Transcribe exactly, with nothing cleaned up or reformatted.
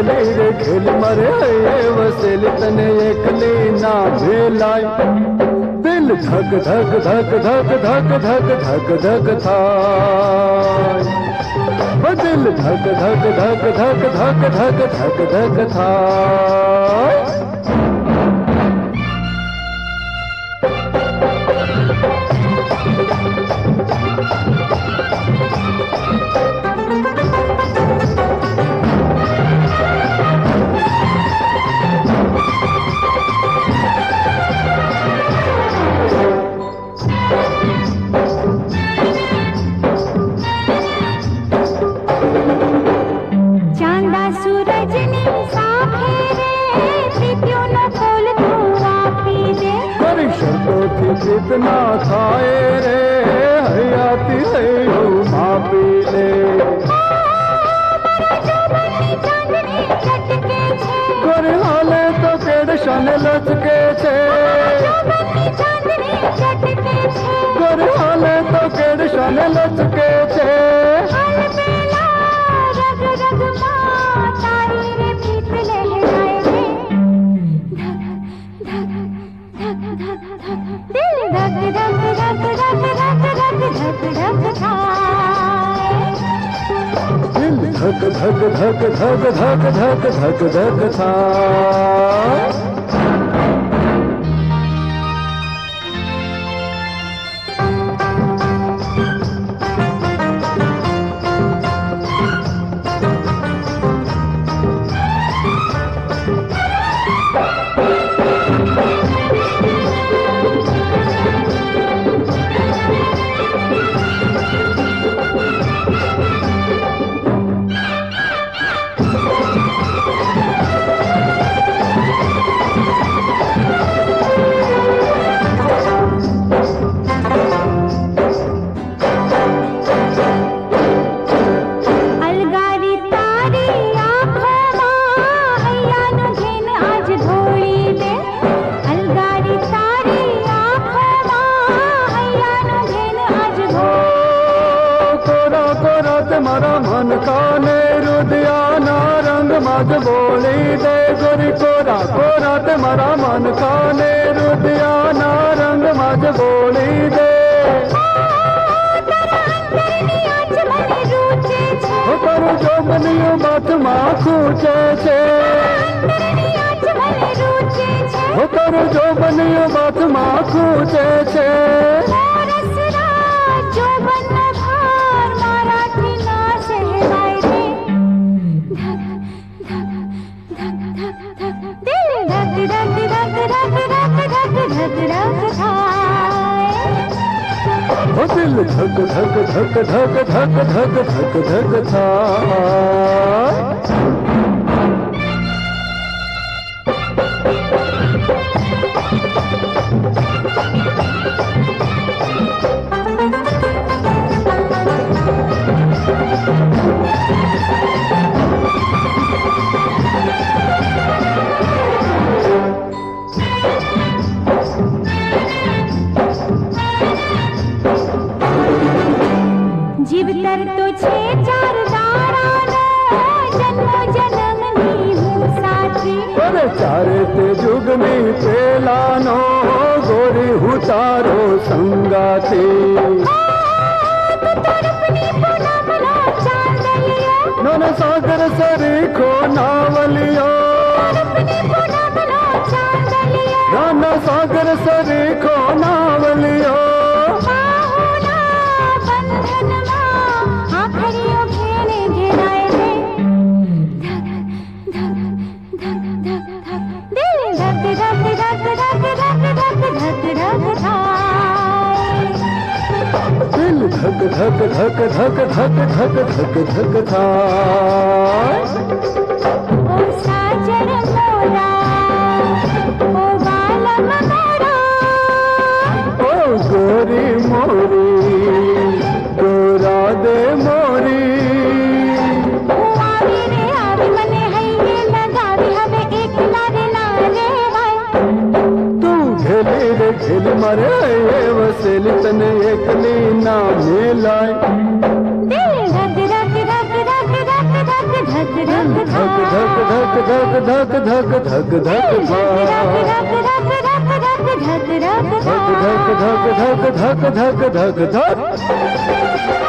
खेली रे खेल मरे है वसेली तने एकली ना भेलाई दिल धक धक धक धक धक धक धक धक थाय दिल धक धक धक धक धक धक धक धक थाय कितना खाए रे हयाती है माँ पी ले कर हाले तो केड़ शन लचके छे कर हाले तो केड़ शन लचके छे धक धक धक धक धक धक धक धक था मारा मन काने रुदियाना रंग मज बोली दे गोरी कोरा कोरा ते मारा मन काने रुदियाना रंग मज बोली दे हो करू जो बनियो बात माँ खूचे छे हो करू जो बनियो बात माँ खूचे छे दिल धक धक धक धक धक धक धक धक था जीव तर तो छे चार दारा जन्मो जन्म नी हूँ साथी अरे चारे ते जुग में पेलानो गोरी हूँ तारो संगाती नन सागर सरी को नावलियो नन सागर सरी को नावलियो दिल धक धक धक धक धक धक धक धक था ओ साजन मोरा ओ बालम मोरा ओ गोरी मोरी गोरा दे मोरी आवी रे आवी मने हइये लगावी हमें एक लारे लारे हाय तू खेली रे खेल मरे वसेली तने एकली ना मिलाए दिल धक धक धक धक धक धक धक धक धक धक धक धक धक धक धक धक था धक धक धक धक धक धक धक धक धक धक धक धक धक धक